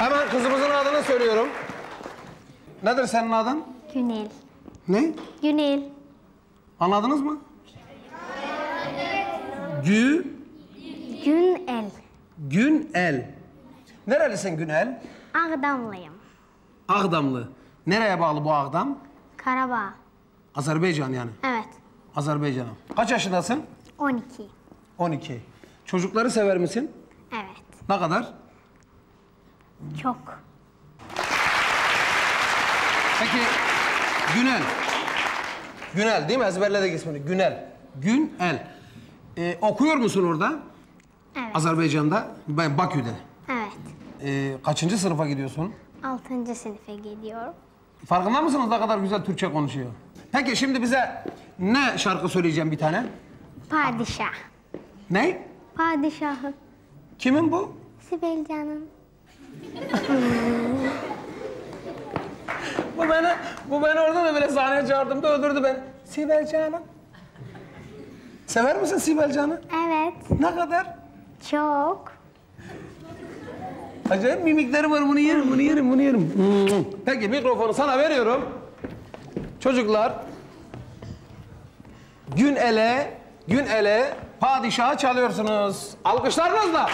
Hemen kızımızın adını söylüyorum. Nedir senin adın? Günel. Ne? Günel. Anladınız mı? Günel. Günel. Nerelisin Günel? Ağdamlıyım. Ağdamlı. Nereye bağlı bu Ağdam? Karabağ. Azerbaycan yani. Evet. Azerbaycan'a. Kaç yaşındasın? 12. 12. Çocukları sever misin? Evet. Ne kadar? Çok. Peki Günel. Günel değil mi? Ezberledik ismini. Günel. Günel. Okuyor musun orada? Evet. Azerbaycan'da. Ben Bakü'de. Evet. Kaçıncı sınıfa gidiyorsun? 6. sınıfa gidiyorum. Farkında mısınız ne kadar güzel Türkçe konuşuyor? Peki şimdi bize ne şarkı söyleyeceğim bir tane? Padişah. Ne? Padişahı. Kimin bu? Sibel Can'ın. Bu beni orada da böyle sahneye çağırdığımda öldürdü beni. Sibel Can'ım. Sever misin Sibel Can'ı? Evet. Ne kadar? Çok. Acayip mimikleri var. Bunu yerim, bunu yerim, bunu yerim. Peki mikrofonu sana veriyorum. Çocuklar. Günel'e padişahı çalıyorsunuz. Alkışlarınızla.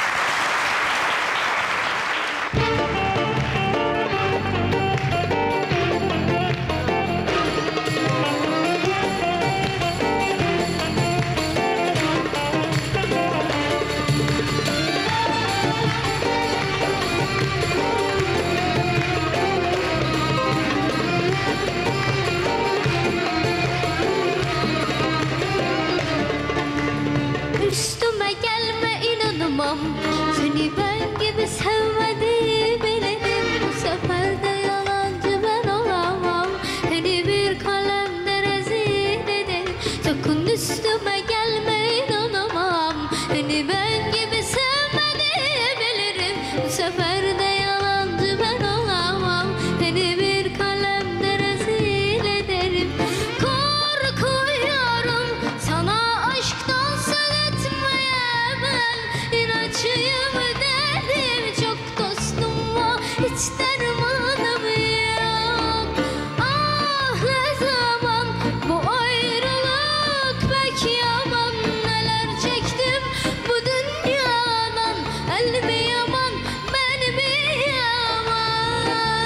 Üstüme gelme inanamam, seni ben gibi sevmedi bilelim. Bu sefer de yalancı ben olamam, seni bir kalemde rezil ederim. Sakın üstüme gelme inanamam, seni ben gibi sevmedi bilirim. Bu sefer de yalancı ben olamam, seni bir kalemde rezil ederim. Korkuyorum sana aşktan söyletmeye, ben inatçıyım dedim. Çok dostum var, hiç dermanım yok. Ah ne zaman bu ayrılık pek yaman, neler çektim bu dünyadan. El mi yaman, ben mi yaman?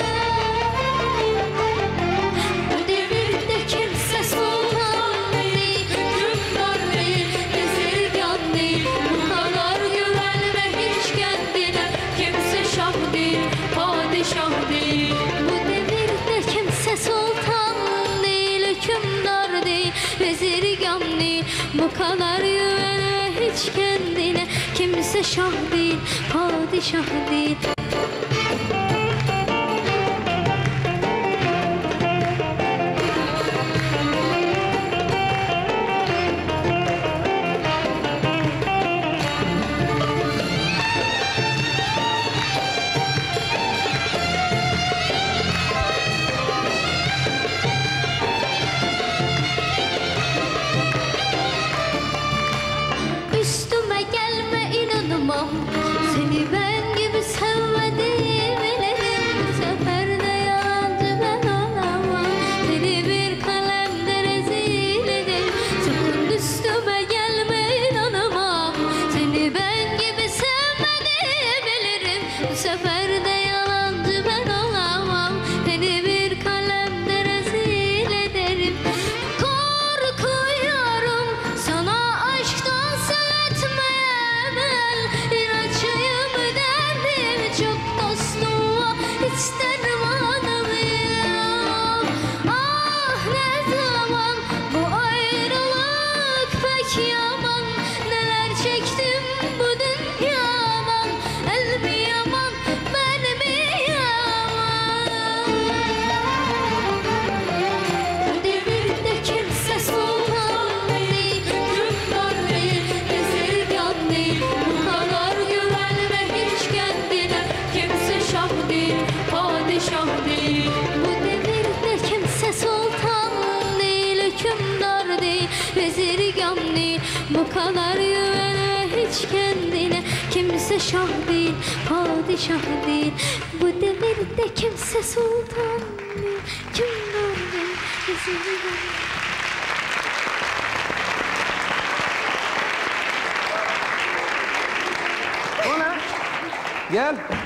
Bu devirde kimse sultan değil, hükümdar değil, bezirgan değil. Bu kadar güvenme hiç kendine, kimse şah değil, padişah değil. Bu devirde kimse sultan değil, hükümdar değil, bezirgan değil. Bu kadar güvenme hiç kendine, kimse şah değil, padişah değil. Üstüme gelme inanamam, seni ben gibi sevmedi bilelim. Bu sefer de yalancı ben olamam, seni bir kalemde rezil ederim. Sakın üstüme gelme inanamam, seni ben gibi sevmedi bilirim. Bu sefer de yalancı ben olamam, seni bir kalemde rezil ederim. Korkuyorum sana aşktan söyletmeye, ben inatçıyım dedim. Çok dostum var, hiç dermanım yok. Ah ne zaman bu ayrılık pek yaman, neler çektim bu dünyadan. El mi yaman, ben mi yaman? Bu devirde kimse sultan değil, hükümdar değil, bezirgan değil. Bu kadar güvenme hiç kendine, kimse şah değil, padişah değil. Bu devirde kimse sultan değil, hükümdar değil, bezirgan değil. Bu kadar güvenme hiç kendine, kimse kimse şah değil, padişah değil. Bu devirde kimse sultan değil. Kim görmüş yüzünü? Ona gel.